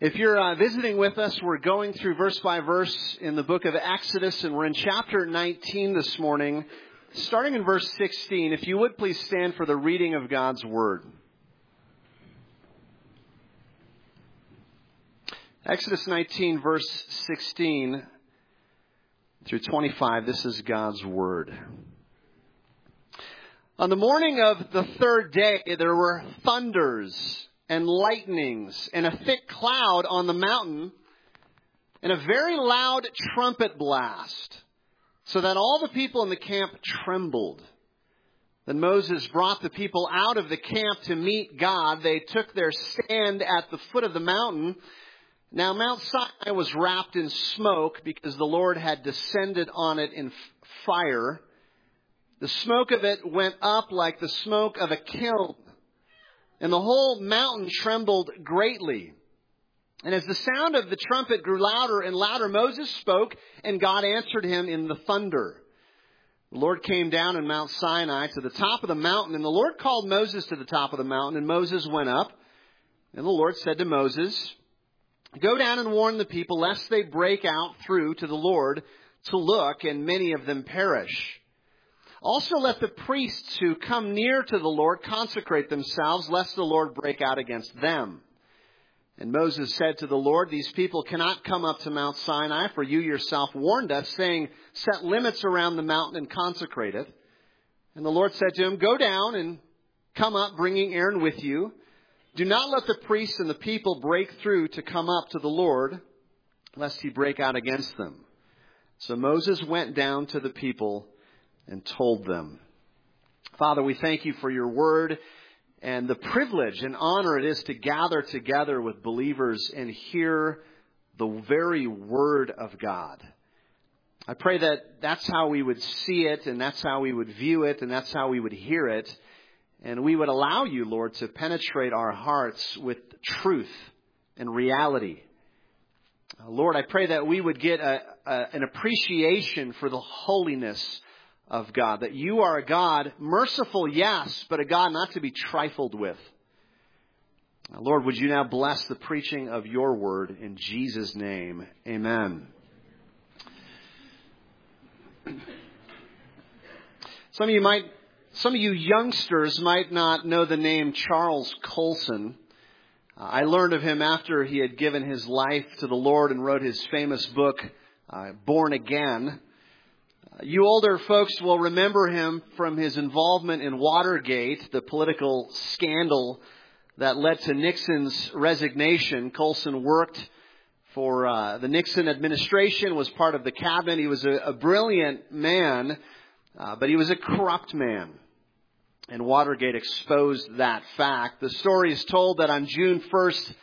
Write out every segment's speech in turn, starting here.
If you're visiting with us, we're going through verse by verse in the book of Exodus, and we're in chapter 19 this morning, starting in verse 16. If you would please stand for the reading of God's Word. Exodus 19, verse 16 through 25, this is God's Word. On the morning of the third day, there were thunders and lightnings, and a thick cloud on the mountain, and a very loud trumpet blast, so that all the people in the camp trembled. Then Moses brought the people out of the camp to meet God. They took their stand at the foot of the mountain. Now Mount Sinai was wrapped in smoke because the Lord had descended on it in fire. The smoke of it went up like the smoke of a kiln, and the whole mountain trembled greatly. And as the sound of the trumpet grew louder and louder, Moses spoke, and God answered him in the thunder. The Lord came down in Mount Sinai to the top of the mountain, and the Lord called Moses to the top of the mountain, and Moses went up. And the Lord said to Moses, "Go down and warn the people, lest they break out through to the Lord to look, and many of them perish. Also let the priests who come near to the Lord consecrate themselves, lest the Lord break out against them." And Moses said to the Lord, "These people cannot come up to Mount Sinai, for you yourself warned us, saying, 'Set limits around the mountain and consecrate it.' And the Lord said to him, 'Go down and come up, bringing Aaron with you. Do not let the priests and the people break through to come up to the Lord, lest he break out against them.' So Moses went down to the people and told them." Father, we thank you for your word and the privilege and honor it is to gather together with believers and hear the very word of God. I pray that that's how we would see it, and that's how we would view it, and that's how we would hear it. And we would allow you, Lord, to penetrate our hearts with truth and reality. Lord, I pray that we would get an appreciation for the holiness of God, that you are a God, merciful, yes, but a God not to be trifled with. Lord, would you now bless the preaching of your word in Jesus' name. Amen. Some of you youngsters might not know the name Charles Colson. I learned of him after he had given his life to the Lord and wrote his famous book, Born Again. You older folks will remember him from his involvement in Watergate, the political scandal that led to Nixon's resignation. Colson worked for the Nixon administration, was part of the cabinet. He was a brilliant man, but he was a corrupt man. And Watergate exposed that fact. The story is told that on June 1st,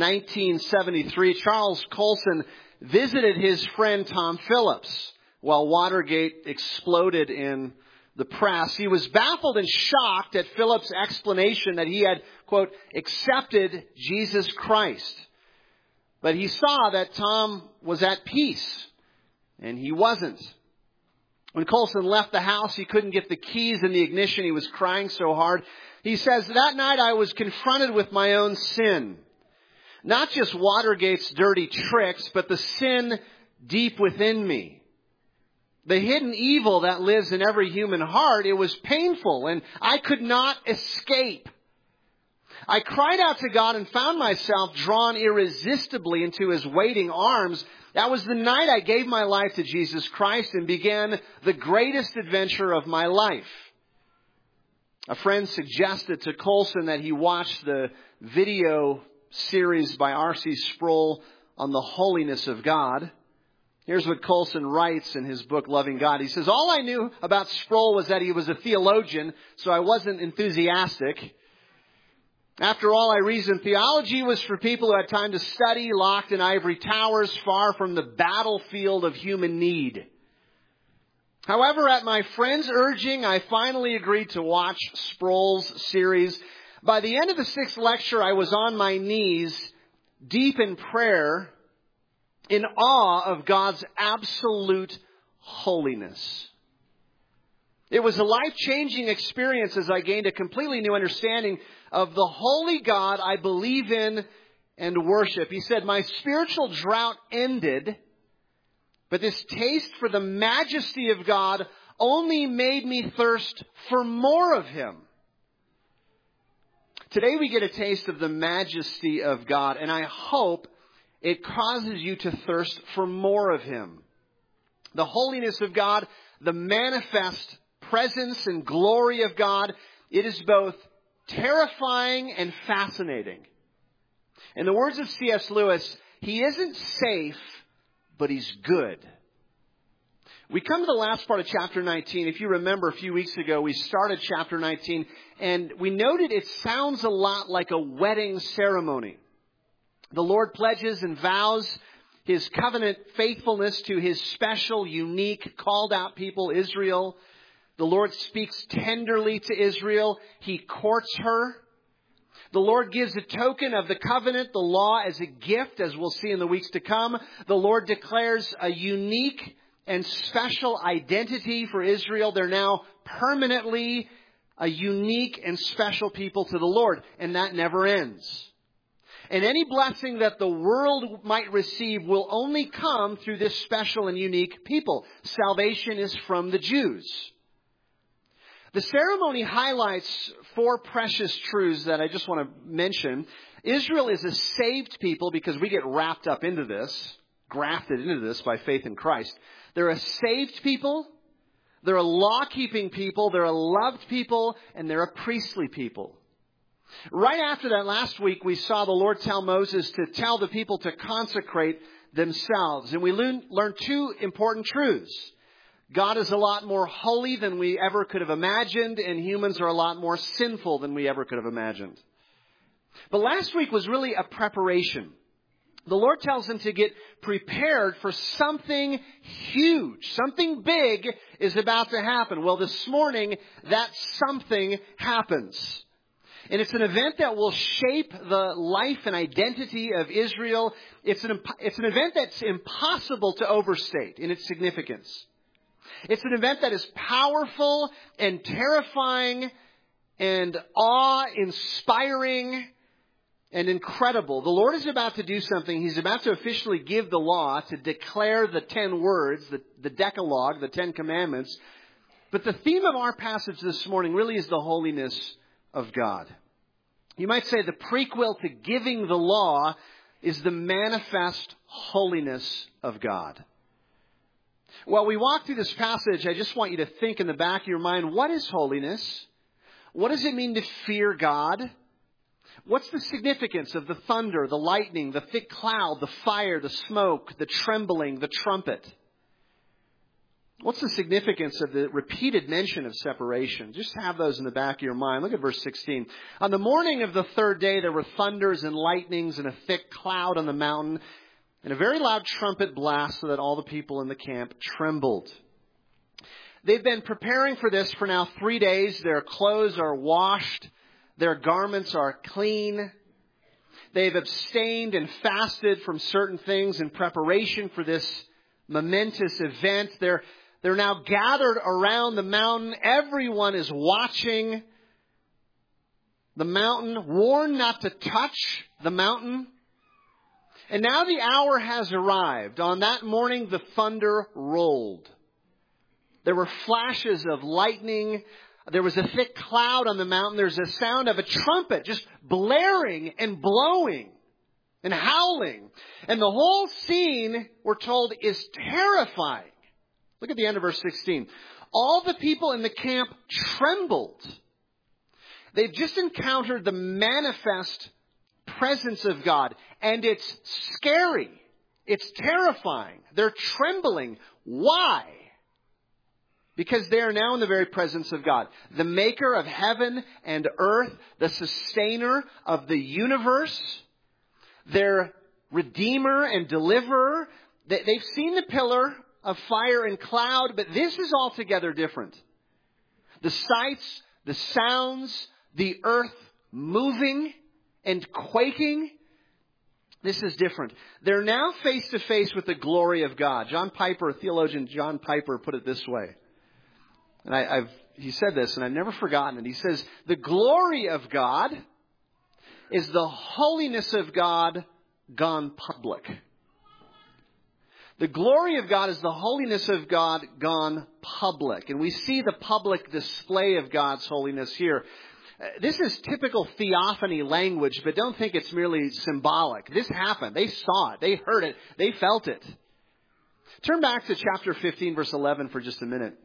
1973, Charles Colson visited his friend Tom Phillips while Watergate exploded in the press. He was baffled and shocked at Phillips' explanation that he had, quote, accepted Jesus Christ. But he saw that Tom was at peace, and he wasn't. When Colson left the house, he couldn't get the keys in the ignition. He was crying so hard. He says, "That night I was confronted with my own sin. Not just Watergate's dirty tricks, but the sin deep within me. The hidden evil that lives in every human heart. It was painful, and I could not escape. I cried out to God and found myself drawn irresistibly into his waiting arms. That was the night I gave my life to Jesus Christ and began the greatest adventure of my life." A friend suggested to Colson that he watch the video series by R.C. Sproul on the holiness of God. Here's what Colson writes in his book, Loving God. He says, "All I knew about Sproul was that he was a theologian, so I wasn't enthusiastic. After all, I reasoned theology was for people who had time to study, locked in ivory towers, far from the battlefield of human need. However, at my friend's urging, I finally agreed to watch Sproul's series. By the end of the 6th lecture, I was on my knees, deep in prayer, in awe of God's absolute holiness. It was a life-changing experience as I gained a completely new understanding of the holy God I believe in and worship. He said, my spiritual drought ended, but this taste for the majesty of God only made me thirst for more of Him. Today we get a taste of the majesty of God, and I hope it causes you to thirst for more of Him. The holiness of God, the manifest presence and glory of God, it is both terrifying and fascinating. In the words of C.S. Lewis, He isn't safe, but He's good. We come to the last part of chapter 19. If you remember, a few weeks ago, we started chapter 19, and we noted it sounds a lot like a wedding ceremony. The Lord pledges and vows His covenant faithfulness to His special, unique, called-out people, Israel. The Lord speaks tenderly to Israel. He courts her. The Lord gives a token of the covenant, the law, as a gift, as we'll see in the weeks to come. The Lord declares a unique and special identity for Israel. They're now permanently a unique and special people to the Lord, and that never ends. And any blessing that the world might receive will only come through this special and unique people. Salvation is from the Jews. The ceremony highlights 4 precious truths that I just want to mention. Israel is a saved people because we get wrapped up into this, grafted into this by faith in Christ. They're a saved people, they're a law-keeping people, they're a loved people, and they're a priestly people. Right after that, last week, we saw the Lord tell Moses to tell the people to consecrate themselves. And we learned 2 important truths. God is a lot more holy than we ever could have imagined, and humans are a lot more sinful than we ever could have imagined. But last week was really a preparation. The Lord tells them to get prepared for something huge. Something big is about to happen. Well, this morning, that something happens. And it's an event that will shape the life and identity of Israel. It's an event that's impossible to overstate in its significance. It's an event that is powerful and terrifying and awe-inspiring and incredible. The Lord is about to do something. He's about to officially give the law, to declare the 10 words, the Decalogue, the 10 Commandments. But the theme of our passage this morning really is the holiness of God. You might say the prequel to giving the law is the manifest holiness of God. While we walk through this passage, I just want you to think in the back of your mind, what is holiness? What does it mean to fear God? What's the significance of the thunder, the lightning, the thick cloud, the fire, the smoke, the trembling, the trumpet? What's the significance of the repeated mention of separation? Just have those in the back of your mind. Look at verse 16. On the morning of the 3rd day, there were thunders and lightnings and a thick cloud on the mountain and a very loud trumpet blast so that all the people in the camp trembled. They've been preparing for this for now 3 days. Their clothes are washed. Their garments are clean. They've abstained and fasted from certain things in preparation for this momentous event. They're now gathered around the mountain. Everyone is watching the mountain, warned not to touch the mountain. And now the hour has arrived. On that morning, the thunder rolled. There were flashes of lightning. There was a thick cloud on the mountain. There's a sound of a trumpet just blaring and blowing and howling. And the whole scene, we're told, is terrifying. Look at the end of verse 16. All the people in the camp trembled. They've just encountered the manifest presence of God. And it's scary. It's terrifying. They're trembling. Why? Because they are now in the very presence of God. The maker of heaven and earth, the sustainer of the universe, their redeemer and deliverer. They've seen the pillar of fire and cloud, but this is altogether different. The sights, the sounds, the earth moving and quaking. This is different. They're now face to face with the glory of God. Theologian John Piper put it this way. And he said this, and I've never forgotten it. He says, the glory of God is the holiness of God gone public. The glory of God is the holiness of God gone public. And we see the public display of God's holiness here. This is typical theophany language, but don't think it's merely symbolic. This happened. They saw it. They heard it. They felt it. Turn back to chapter 15, verse 11 for just a minute.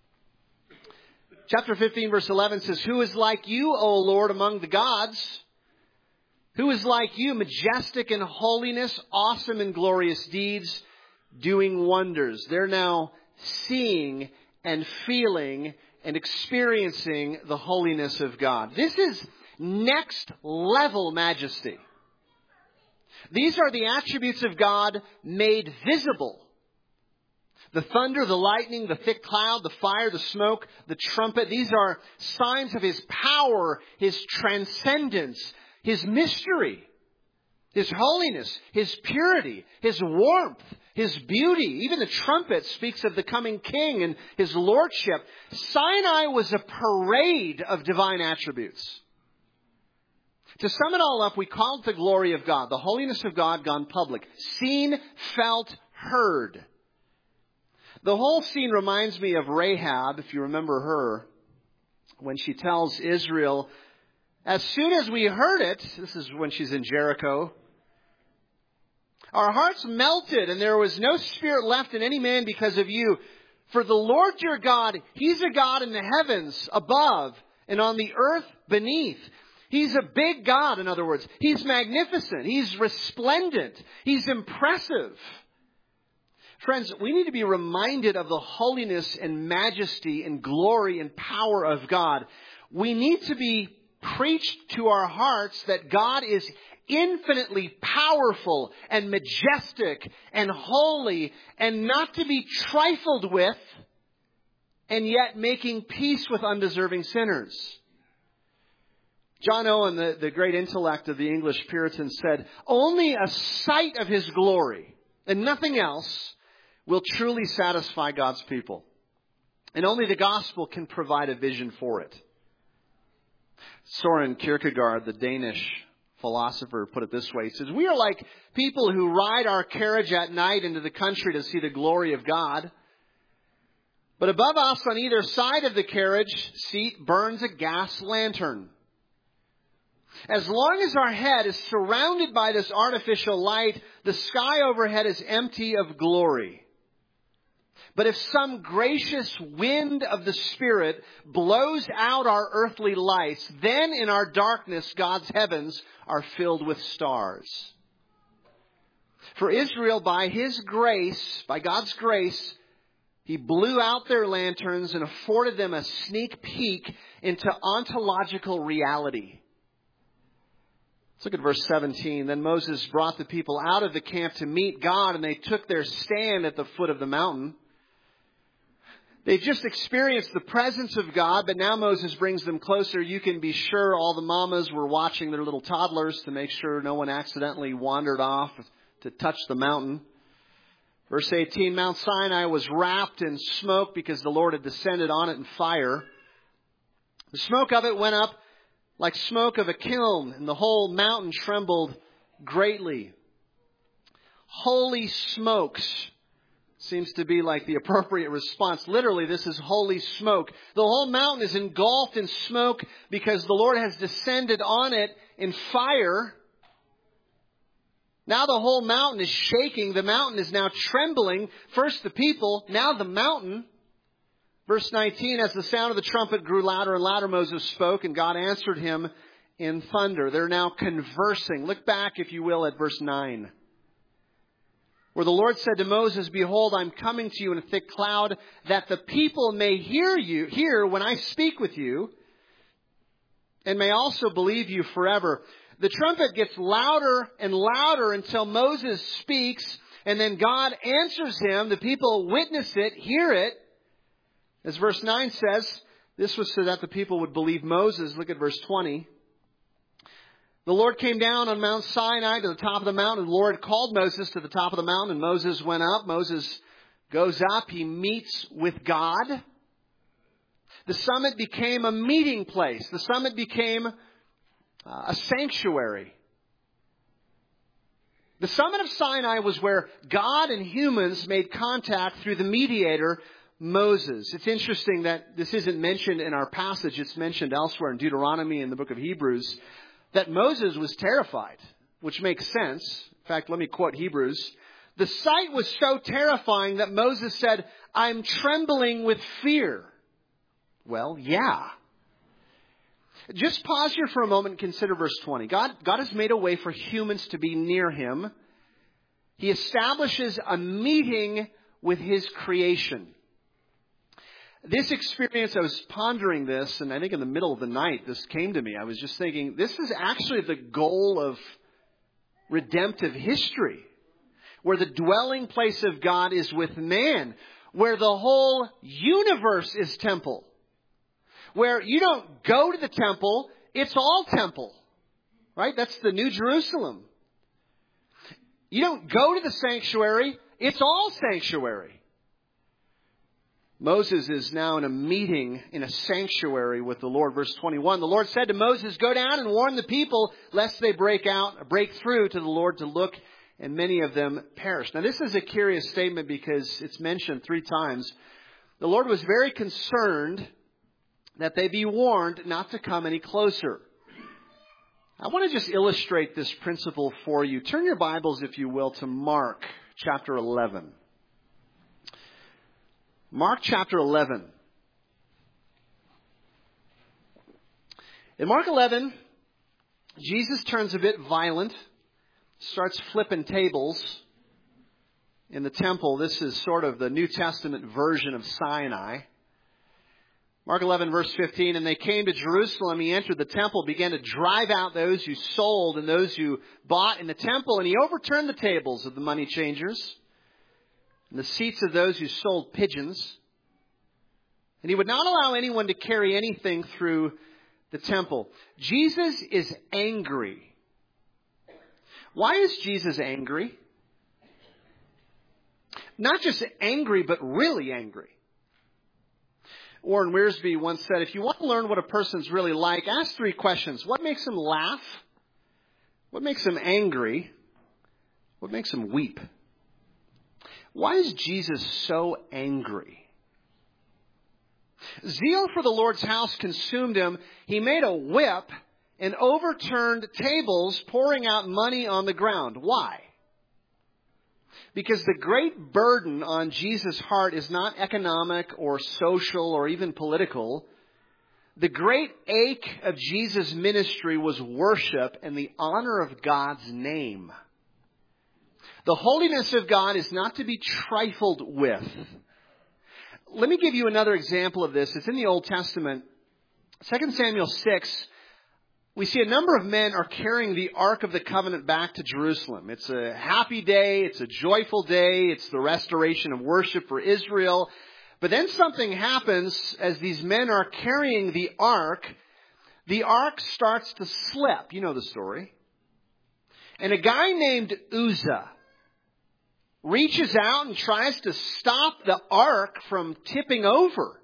Chapter 15, verse 11 says, "Who is like you, O Lord, among the gods? Who is like you, majestic in holiness, awesome in glorious deeds, doing wonders?" They're now seeing and feeling and experiencing the holiness of God. This is next level majesty. These are the attributes of God made visible. The thunder, the lightning, the thick cloud, the fire, the smoke, the trumpet. These are signs of His power, His transcendence, His mystery, His holiness, His purity, His warmth, His beauty. Even the trumpet speaks of the coming King and His lordship. Sinai was a parade of divine attributes. To sum it all up, we call it the glory of God, the holiness of God gone public. Seen, felt, heard. The whole scene reminds me of Rahab, if you remember her, when she tells Israel, "As soon as we heard it," this is when she's in Jericho, "our hearts melted, and there was no spirit left in any man because of you. For the Lord your God, He's a God in the heavens above and on the earth beneath." He's a big God, in other words. He's magnificent. He's resplendent. He's impressive. Friends, we need to be reminded of the holiness and majesty and glory and power of God. We need to be preached to our hearts that God is infinitely powerful and majestic and holy and not to be trifled with, and yet making peace with undeserving sinners. John Owen, the great intellect of the English Puritans, said, "Only a sight of His glory and nothing else will truly satisfy God's people. And only the gospel can provide a vision for it." Soren Kierkegaard, the Danish philosopher, put it this way. He says, "We are like people who ride our carriage at night into the country to see the glory of God. But above us, on either side of the carriage seat, burns a gas lantern. As long as our head is surrounded by this artificial light, the sky overhead is empty of glory. But if some gracious wind of the Spirit blows out our earthly lights, then in our darkness God's heavens are filled with stars." For Israel, by His grace, by God's grace, He blew out their lanterns and afforded them a sneak peek into ontological reality. Let's look at verse 17. "Then Moses brought the people out of the camp to meet God, and they took their stand at the foot of the mountain." They've just experienced the presence of God, but now Moses brings them closer. You can be sure all the mamas were watching their little toddlers to make sure no one accidentally wandered off to touch the mountain. Verse 18, "Mount Sinai was wrapped in smoke because the Lord had descended on it in fire. The smoke of it went up like smoke of a kiln, and the whole mountain trembled greatly." Holy smokes seems to be like the appropriate response. Literally, this is holy smoke. The whole mountain is engulfed in smoke because the Lord has descended on it in fire. Now the whole mountain is shaking. The mountain is now trembling. First the people, now the mountain. Verse 19, "As the sound of the trumpet grew louder and louder, Moses spoke, and God answered him in thunder." They're now conversing. Look back, if you will, at verse 9. "Where the Lord said to Moses, 'Behold, I'm coming to you in a thick cloud, that the people may hear when I speak with you, and may also believe you forever.' The trumpet gets louder and louder until Moses speaks, and then God answers him. The people witness it, hear it. As verse 9 says, this was so that the people would believe Moses. Look at verse 20. "The Lord came down on Mount Sinai to the top of the mountain. The Lord called Moses to the top of the mountain, and Moses went up." Moses goes up. He meets with God. The summit became a meeting place. The summit became a sanctuary. The summit of Sinai was where God and humans made contact through the mediator, Moses. It's interesting that this isn't mentioned in our passage. It's mentioned elsewhere in Deuteronomy and the book of Hebrews, that Moses was terrified, which makes sense. In fact, let me quote Hebrews. The sight was so terrifying that Moses said, "I'm trembling with fear." Well, yeah. Just pause here for a moment and consider verse 20. God has made a way for humans to be near Him. He establishes a meeting with His creation. This experience, I was pondering this, and I think in the middle of the night this came to me. I was just thinking, this is actually the goal of redemptive history, where the dwelling place of God is with man, where the whole universe is temple. Where you don't go to the temple, it's all temple. Right? That's the New Jerusalem. You don't go to the sanctuary, it's all sanctuary. Moses is now in a meeting in a sanctuary with the Lord. Verse 21, the Lord said to Moses, "Go down and warn the people lest they break through to the Lord to look, and many of them perish." Now this is a curious statement because it's mentioned 3 times. The Lord was very concerned that they be warned not to come any closer. I want to just illustrate this principle for you. Turn your Bibles, if you will, to Mark chapter 11. Mark chapter 11. In Mark 11, Jesus turns a bit violent, starts flipping tables in the temple. This is sort of the New Testament version of Sinai. Mark 11, verse 15, and they came to Jerusalem. He entered the temple, began to drive out those who sold and those who bought in the temple, and he overturned the tables of the money changers and the seats of those who sold pigeons. And he would not allow anyone to carry anything through the temple. Jesus is angry. Why is Jesus angry? Not just angry, but really angry. Warren Wiersbe once said, if you want to learn what a person's really like, ask 3 questions. What makes them laugh? What makes them angry? What makes them weep? Why is Jesus so angry? Zeal for the Lord's house consumed him. He made a whip and overturned tables, pouring out money on the ground. Why? Because the great burden on Jesus' heart is not economic or social or even political. The great ache of Jesus' ministry was worship and the honor of God's name. The holiness of God is not to be trifled with. Let me give you another example of this. It's in the Old Testament. 2 Samuel 6. We see a number of men are carrying the Ark of the Covenant back to Jerusalem. It's a happy day. It's a joyful day. It's the restoration of worship for Israel. But then something happens as these men are carrying the Ark. The Ark starts to slip. You know the story. And a guy named Uzzah reaches out and tries to stop the Ark from tipping over.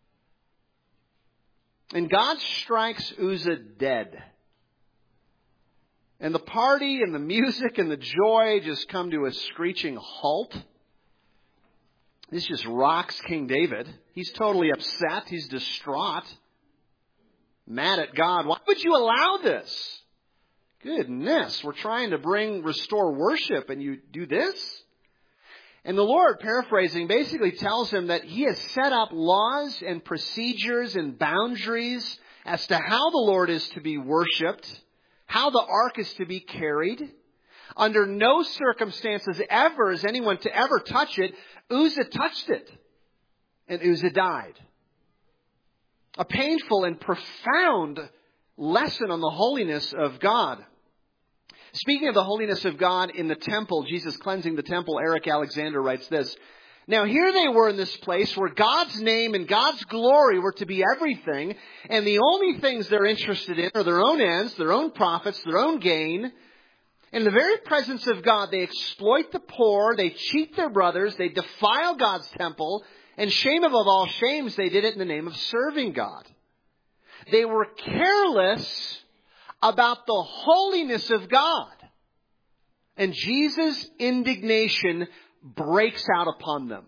And God strikes Uzzah dead. And the party and the music and the joy just come to a screeching halt. This just rocks King David. He's totally upset. He's distraught. Mad at God. Why would you allow this? Goodness, we're trying to restore worship and you do this? And the Lord, paraphrasing, basically tells him that He has set up laws and procedures and boundaries as to how the Lord is to be worshipped, how the ark is to be carried. Under no circumstances ever is anyone to ever touch it. Uzzah touched it, and Uzzah died. A painful and profound lesson on the holiness of God. Speaking of the holiness of God in the temple, Jesus cleansing the temple, Eric Alexander writes this. Now here they were in this place where God's name and God's glory were to be everything, and the only things they're interested in are their own ends, their own profits, their own gain. In the very presence of God, they exploit the poor, they cheat their brothers, they defile God's temple, and shame above all shames, they did it in the name of serving God. They were careless about the holiness of God. And Jesus' indignation breaks out upon them.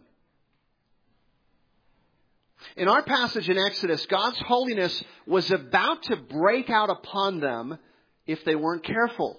In our passage in Exodus, God's holiness was about to break out upon them if they weren't careful.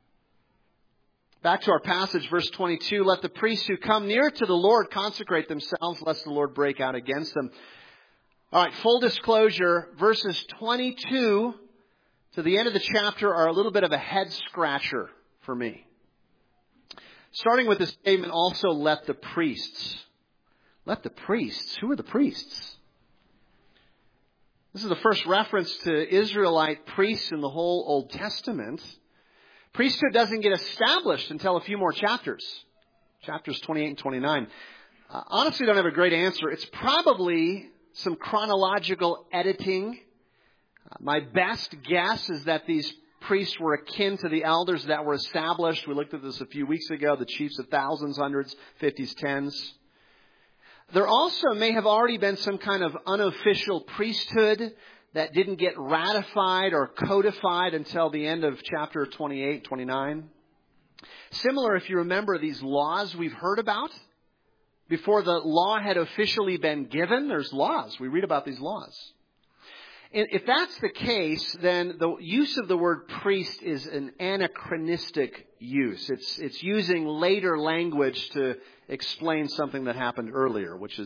Back to our passage, verse 22, let the priests who come near to the Lord consecrate themselves, lest the Lord break out against them. All right, full disclosure, verses 22 to the end of the chapter are a little bit of a head scratcher for me. Starting with the statement, also let the priests. Let the priests? Who are the priests? This is the first reference to Israelite priests in the whole Old Testament. Priesthood doesn't get established until a few more chapters. Chapters 28 and 29. Honestly, don't have a great answer. It's probably some chronological editing. My best guess is that these priests were akin to the elders that were established. We looked at this a few weeks ago. The chiefs of thousands, hundreds, 50s, 10s. There also may have already been some kind of unofficial priesthood that didn't get ratified or codified until the end of chapter 28, 29. Similar, if you remember, these laws we've heard about. Before the law had officially been given, there's laws. We read about these laws. And if that's the case, then the use of the word priest is an anachronistic use. It's using later language to explain something that happened earlier, which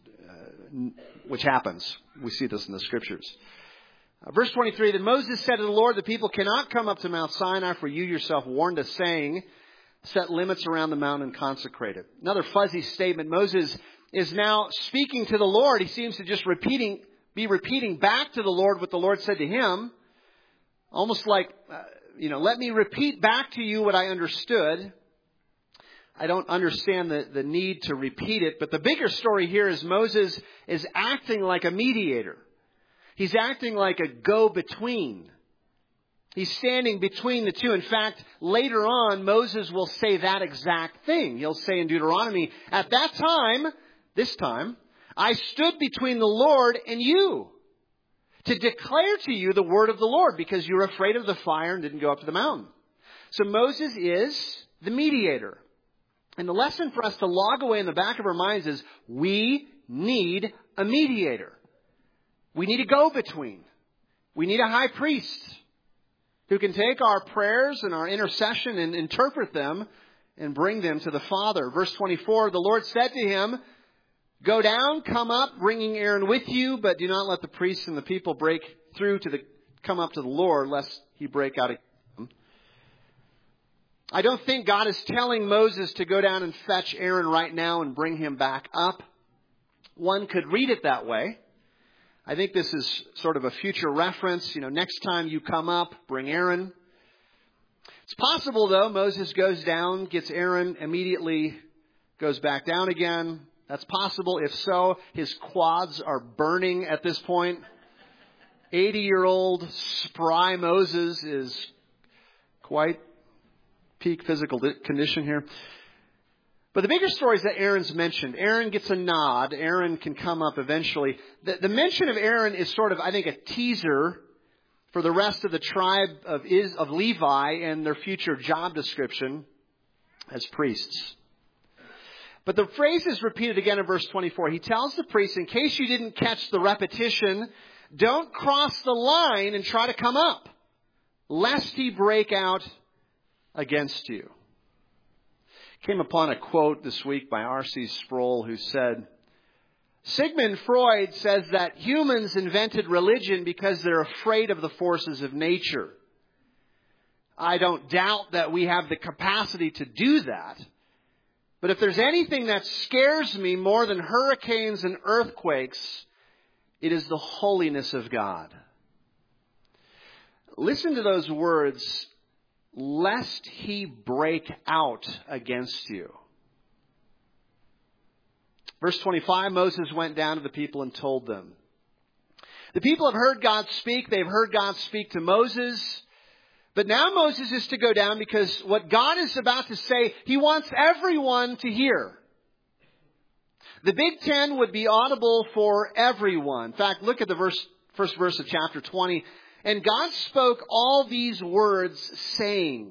happens. We see this in the Scriptures. Verse 23, then Moses said to the Lord, the people cannot come up to Mount Sinai, for you yourself warned us, saying, set limits around the mountain and consecrate it. Another fuzzy statement. Moses is now speaking to the Lord. He seems to just be repeating back to the Lord what the Lord said to him. Almost like, let me repeat back to you what I understood. I don't understand the need to repeat it. But the bigger story here is Moses is acting like a mediator. He's acting like a go-between. He's standing between the two. In fact, later on, Moses will say that exact thing. He'll say in Deuteronomy, at that time, this time, I stood between the Lord and you to declare to you the word of the Lord because you were afraid of the fire and didn't go up to the mountain. So Moses is the mediator. And the lesson for us to log away in the back of our minds is we need a mediator. We need a go-between. We need a high priest who can take our prayers and our intercession and interpret them and bring them to the Father. Verse 24, the Lord said to him, go down, come up, bringing Aaron with you, but do not let the priests and the people break through come up to the Lord, lest he break out against them. I don't think God is telling Moses to go down and fetch Aaron right now and bring him back up. One could read it that way. I think this is sort of a future reference. Next time you come up, bring Aaron. It's possible, though, Moses goes down, gets Aaron, immediately goes back down again. That's possible. If so, his quads are burning at this point. 80-year-old spry Moses is quite peak physical condition here. But the bigger story is that Aaron's mentioned. Aaron gets a nod. Aaron can come up eventually. The mention of Aaron is sort of, I think, a teaser for the rest of the tribe of Levi and their future job description as priests. But the phrase is repeated again in verse 24. He tells the priests, in case you didn't catch the repetition, don't cross the line and try to come up, lest he break out against you. Came upon a quote this week by R.C. Sproul who said, Sigmund Freud says that humans invented religion because they're afraid of the forces of nature. I don't doubt that we have the capacity to do that. But if there's anything that scares me more than hurricanes and earthquakes, it is the holiness of God. Listen to those words, lest he break out against you. Verse 25, Moses went down to the people and told them. The people have heard God speak. They've heard God speak to Moses. But now Moses is to go down because what God is about to say, he wants everyone to hear. The Big Ten would be audible for everyone. In fact, look at the first verse of chapter 20. And God spoke all these words, saying.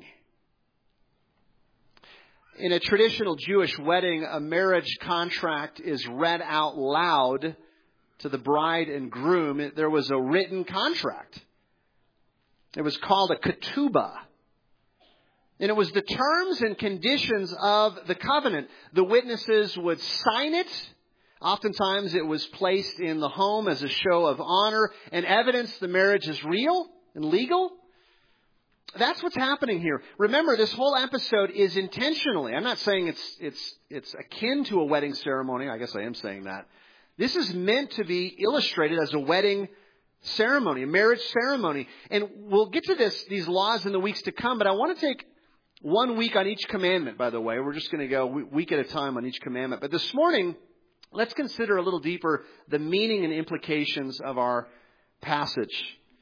In a traditional Jewish wedding, a marriage contract is read out loud to the bride and groom. There was a written contract. It was called a ketubah. And it was the terms and conditions of the covenant. The witnesses would sign it. Oftentimes it was placed in the home as a show of honor and evidence the marriage is real and legal. That's what's happening here. Remember, this whole episode is intentionally. I'm not saying it's akin to a wedding ceremony. I guess I am saying that. This is meant to be illustrated as a wedding ceremony, a marriage ceremony. And we'll get to these laws in the weeks to come, but I want to take 1 week on each commandment, by the way. We're just going to go week at a time on each commandment. But this morning, let's consider a little deeper the meaning and implications of our passage.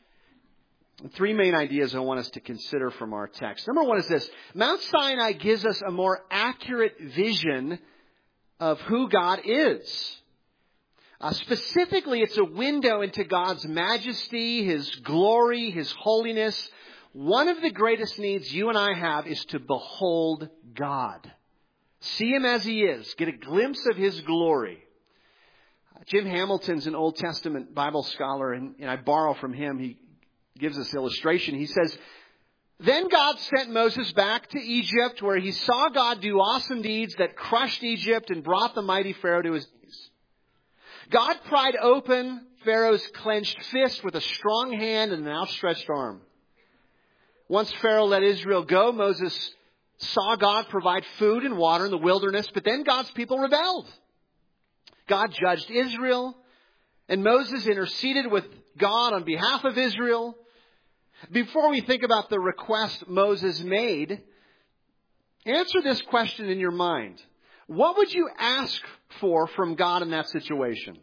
3 main ideas I want us to consider from our text. Number 1 is this. Mount Sinai gives us a more accurate vision of who God is. Specifically, it's a window into God's majesty, His glory, His holiness. One of the greatest needs you and I have is to behold God. See Him as He is. Get a glimpse of His glory. Jim Hamilton's an Old Testament Bible scholar, and I borrow from him. He gives this illustration. He says, "Then God sent Moses back to Egypt, where he saw God do awesome deeds that crushed Egypt and brought the mighty Pharaoh to his knees. God pried open Pharaoh's clenched fist with a strong hand and an outstretched arm. Once Pharaoh let Israel go, Moses saw God provide food and water in the wilderness, but then God's people rebelled. God judged Israel, and Moses interceded with God on behalf of Israel. Before we think about the request Moses made, answer this question in your mind. What would you ask for from God in that situation?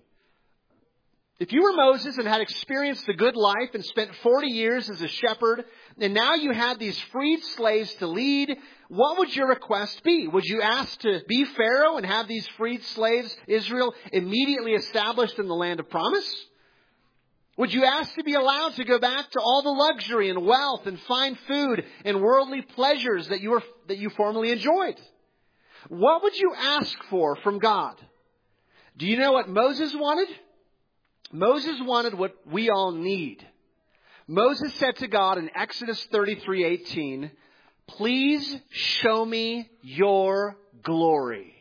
If you were Moses and had experienced the good life and spent 40 years as a shepherd, and now you had these freed slaves to lead, what would your request be? Would you ask to be Pharaoh and have these freed slaves, Israel, immediately established in the land of promise? Would you ask to be allowed to go back to all the luxury and wealth and fine food and worldly pleasures that you formerly enjoyed? What would you ask for from God? Do you know what Moses wanted? Moses wanted what we all need. Moses said to God in Exodus 33:18, "Please show me your glory."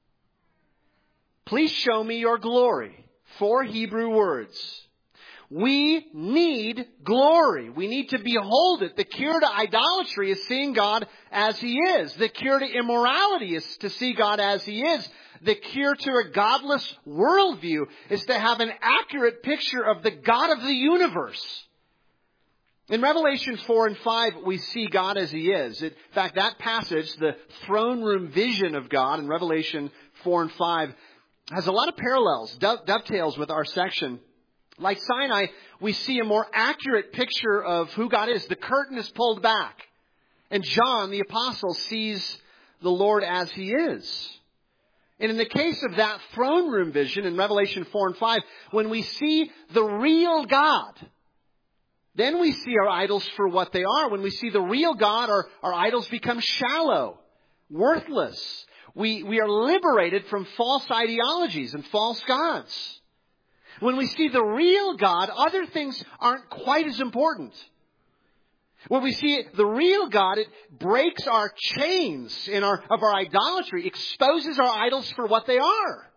Please show me your glory. 4 Hebrew words. We need glory. We need to behold it. The cure to idolatry is seeing God as He is. The cure to immorality is to see God as He is. The cure to a godless worldview is to have an accurate picture of the God of the universe. In Revelation 4 and 5, we see God as He is. In fact, that passage, the throne room vision of God in Revelation 4 and 5, has a lot of parallels, dovetails with our section. Like Sinai, we see a more accurate picture of who God is. The curtain is pulled back. And John, the apostle, sees the Lord as He is. And in the case of that throne room vision in Revelation 4 and 5, when we see the real God, then we see our idols for what they are. When we see the real God, our idols become shallow, worthless. We are liberated from false ideologies and false gods. When we see the real God, other things aren't quite as important. When we see the real God, it breaks our chains of our idolatry, exposes our idols for what they are.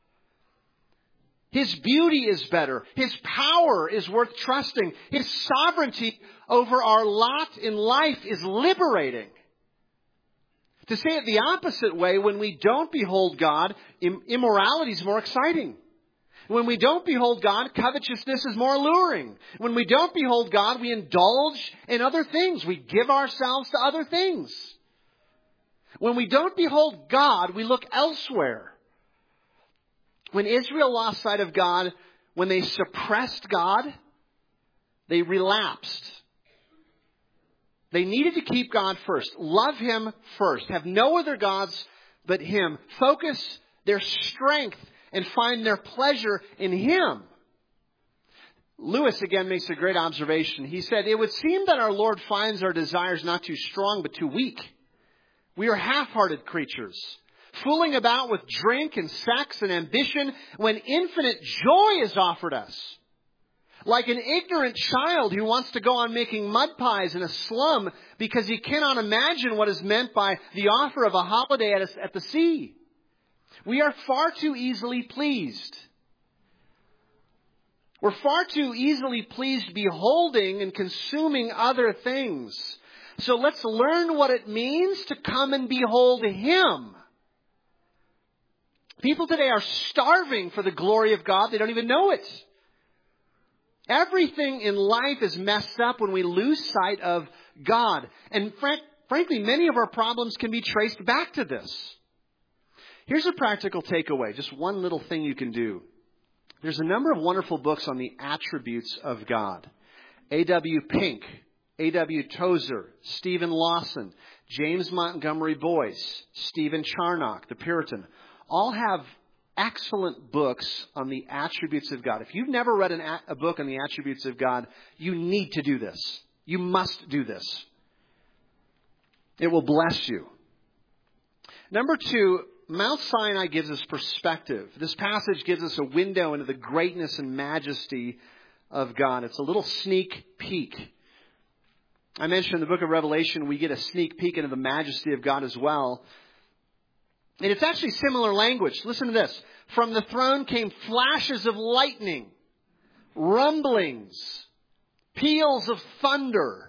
His beauty is better. His power is worth trusting. His sovereignty over our lot in life is liberating. To say it the opposite way, when we don't behold God, immorality is more exciting. When we don't behold God, covetousness is more alluring. When we don't behold God, we indulge in other things. We give ourselves to other things. When we don't behold God, we look elsewhere. When Israel lost sight of God, when they suppressed God, they relapsed. They needed to keep God first. Love Him first. Have no other gods but Him. Focus their strength and find their pleasure in Him. Lewis again makes a great observation. He said, "It would seem that our Lord finds our desires not too strong, but too weak. We are half-hearted creatures, fooling about with drink and sex and ambition when infinite joy is offered us. Like an ignorant child who wants to go on making mud pies in a slum because he cannot imagine what is meant by the offer of a holiday at the sea. We are far too easily pleased. We're far too easily pleased beholding and consuming other things. So let's learn what it means to come and behold Him." People today are starving for the glory of God. They don't even know it. Everything in life is messed up when we lose sight of God. And frankly, many of our problems can be traced back to this. Here's a practical takeaway, just one little thing you can do. There's a number of wonderful books on the attributes of God. A.W. Pink, A.W. Tozer, Stephen Lawson, James Montgomery Boyce, Stephen Charnock, the Puritan, all have excellent books on the attributes of God. If you've never read a book on the attributes of God, you need to do this. You must do this. It will bless you. Number 2, Mount Sinai gives us perspective. This passage gives us a window into the greatness and majesty of God. It's a little sneak peek. I mentioned in the book of Revelation, we get a sneak peek into the majesty of God as well. And it's actually similar language. Listen to this. From the throne came flashes of lightning, rumblings, peals of thunder.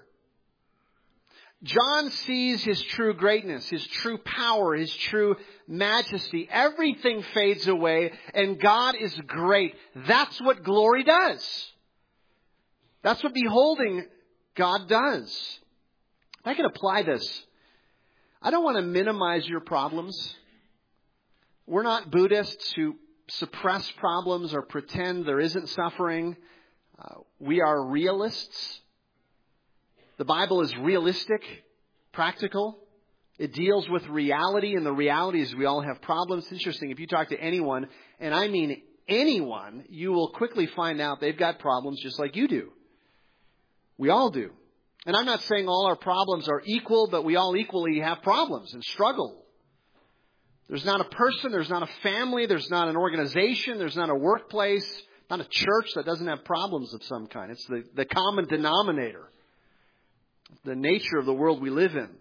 John sees His true greatness, His true power, His true majesty. Everything fades away and God is great. That's what glory does. That's what beholding God does. If I can apply this, I don't want to minimize your problems. We're not Buddhists who suppress problems or pretend there isn't suffering. We are realists. The Bible is realistic, practical. It deals with reality, and the reality is we all have problems. It's interesting, if you talk to anyone, and I mean anyone, you will quickly find out they've got problems just like you do. We all do. And I'm not saying all our problems are equal, but we all equally have problems and struggle. There's not a person, there's not a family, there's not an organization, there's not a workplace, not a church that doesn't have problems of some kind. It's the common denominator, the nature of the world we live in. It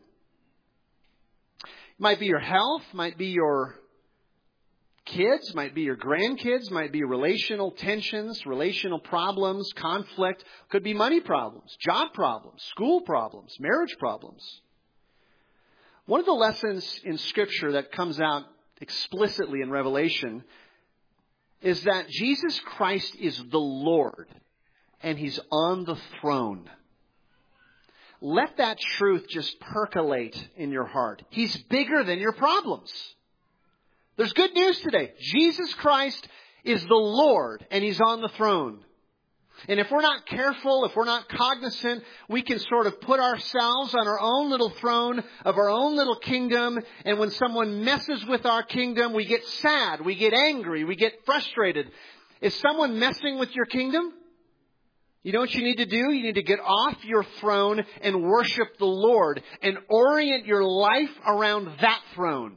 might be your health, might be your kids, might be your grandkids, might be relational tensions, relational problems, conflict, could be money problems, job problems, school problems, marriage problems. One of the lessons in Scripture that comes out explicitly in Revelation is that Jesus Christ is the Lord and He's on the throne. Let that truth just percolate in your heart. He's bigger than your problems. There's good news today. Jesus Christ is the Lord and He's on the throne. And if we're not careful, if we're not cognizant, we can sort of put ourselves on our own little throne of our own little kingdom. And when someone messes with our kingdom, we get sad, we get angry, we get frustrated. Is someone messing with your kingdom? You know what you need to do? You need to get off your throne and worship the Lord and orient your life around that throne.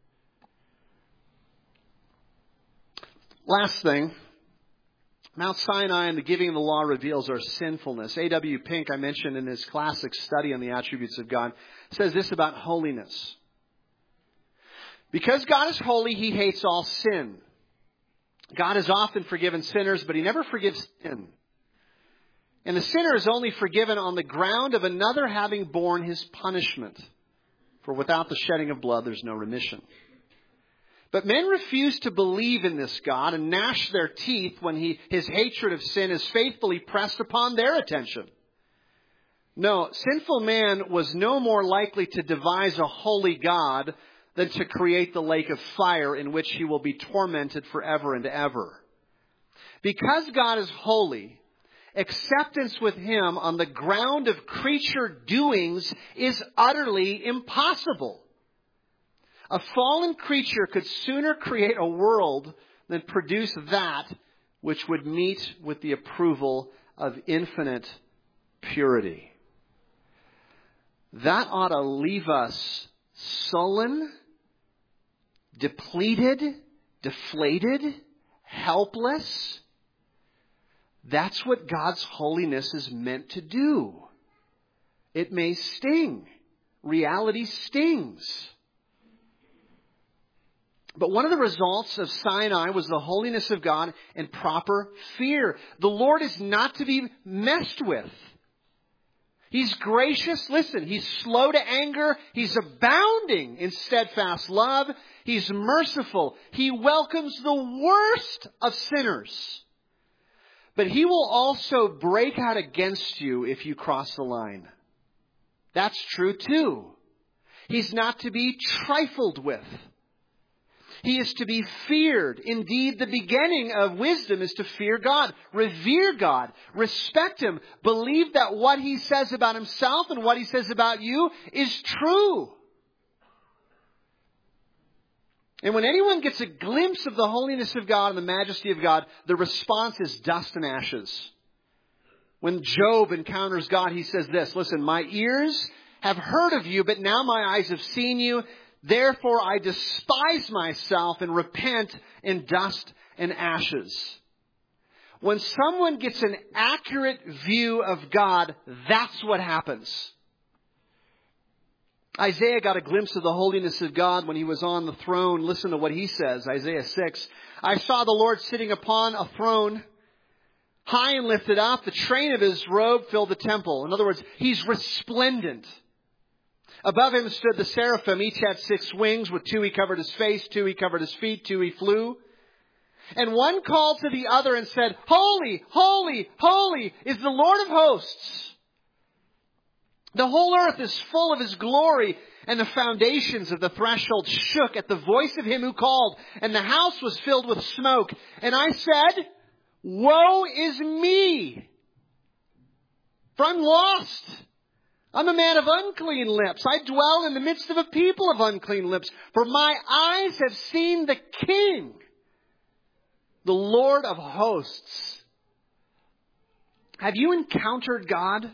Last thing. Mount Sinai and the giving of the law reveals our sinfulness. A.W. Pink, I mentioned in his classic study on the attributes of God, says this about holiness. Because God is holy, He hates all sin. God has often forgiven sinners, but He never forgives sin. And the sinner is only forgiven on the ground of another having borne his punishment. For without the shedding of blood, there's no remission. But men refuse to believe in this God and gnash their teeth when His hatred of sin is faithfully pressed upon their attention. No, sinful man was no more likely to devise a holy God than to create the lake of fire in which he will be tormented forever and ever. Because God is holy, acceptance with Him on the ground of creature doings is utterly impossible. A fallen creature could sooner create a world than produce that which would meet with the approval of infinite purity. That ought to leave us sullen, depleted, deflated, helpless. That's what God's holiness is meant to do. It may sting. Reality stings. But one of the results of Sinai was the holiness of God and proper fear. The Lord is not to be messed with. He's gracious. Listen, He's slow to anger. He's abounding in steadfast love. He's merciful. He welcomes the worst of sinners. But He will also break out against you if you cross the line. That's true too. He's not to be trifled with. He is to be feared. Indeed, the beginning of wisdom is to fear God, revere God, respect Him, believe that what He says about Himself and what He says about you is true. And when anyone gets a glimpse of the holiness of God and the majesty of God, the response is dust and ashes. When Job encounters God, he says this, listen, my ears have heard of you, but now my eyes have seen you. Therefore, I despise myself and repent in dust and ashes. When someone gets an accurate view of God, that's what happens. Isaiah got a glimpse of the holiness of God when he was on the throne. Listen to what he says, Isaiah 6. I saw the Lord sitting upon a throne, high and lifted up. The train of His robe filled the temple. In other words, He's resplendent. Above Him stood the seraphim. Each had 6 wings. With 2 He covered His face, 2 He covered His feet, 2 He flew. And one called to the other and said, Holy, holy, holy is the Lord of hosts. The whole earth is full of His glory. And the foundations of the threshold shook at the voice of Him who called. And the house was filled with smoke. And I said, Woe is me! For I'm lost. I'm a man of unclean lips. I dwell in the midst of a people of unclean lips. For my eyes have seen the King, the Lord of hosts. Have you encountered God?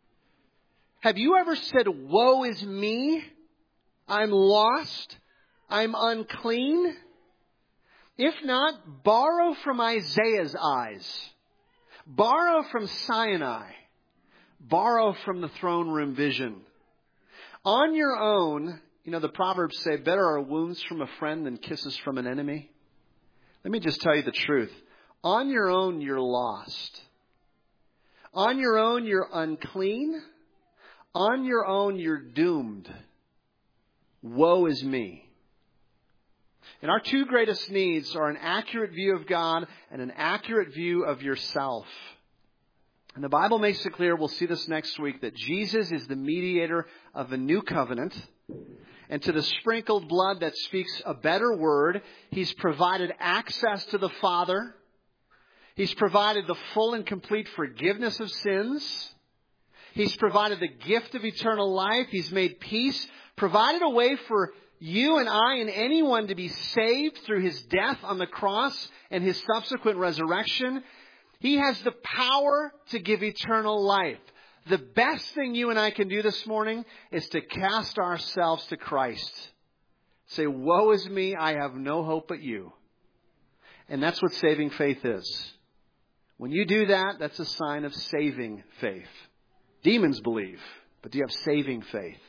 Have you ever said, Woe is me? I'm lost. I'm unclean. If not, borrow from Isaiah's eyes. Borrow from Sinai. Borrow from the throne room vision. On your own, the Proverbs say, better are wounds from a friend than kisses from an enemy. Let me just tell you the truth. On your own, you're lost. On your own, you're unclean. On your own, you're doomed. Woe is me. And our 2 greatest needs are an accurate view of God and an accurate view of yourself. And the Bible makes it clear, we'll see this next week, that Jesus is the mediator of a new covenant. And to the sprinkled blood that speaks a better word, He's provided access to the Father. He's provided the full and complete forgiveness of sins. He's provided the gift of eternal life. He's made peace, provided a way for you and I and anyone to be saved through His death on the cross and His subsequent resurrection. He has the power to give eternal life. The best thing you and I can do this morning is to cast ourselves to Christ. Say, woe is me, I have no hope but you. And that's what saving faith is. When you do that, that's a sign of saving faith. Demons believe, but do you have saving faith?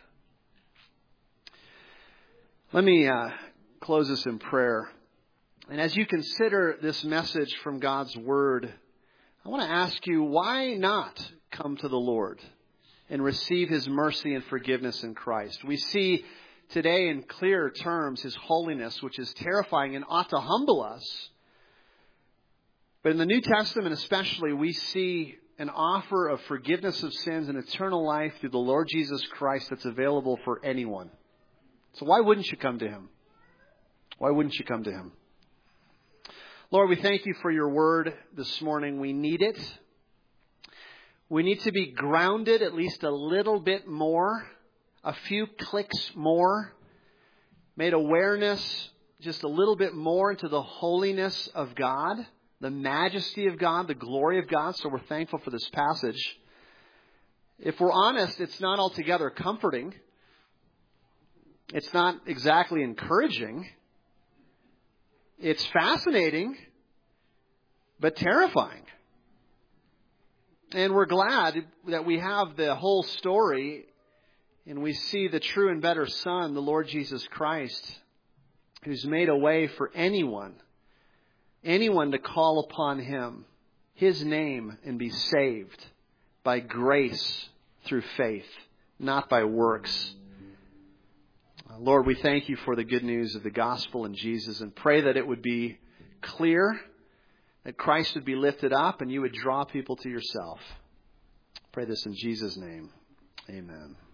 Let me close this in prayer. And as you consider this message from God's Word, I want to ask you, why not come to the Lord and receive His mercy and forgiveness in Christ? We see today in clear terms His holiness, which is terrifying and ought to humble us. But in the New Testament especially, we see an offer of forgiveness of sins and eternal life through the Lord Jesus Christ that's available for anyone. So why wouldn't you come to Him? Why wouldn't you come to Him? Lord, we thank You for Your word this morning. We need it. We need to be grounded at least a little bit more, a few clicks more, made awareness just a little bit more into the holiness of God. the majesty of God, the glory of God. So we're thankful for this passage. If we're honest, it's not altogether comforting. It's not exactly encouraging. It's fascinating, but terrifying. And we're glad that we have the whole story and we see the true and better Son, the Lord Jesus Christ, who's made a way for anyone to call upon Him, His name, and be saved by grace through faith, not by works. Lord, we thank You for the good news of the gospel in Jesus and pray that it would be clear, that Christ would be lifted up and You would draw people to Yourself. Pray this in Jesus' name. Amen.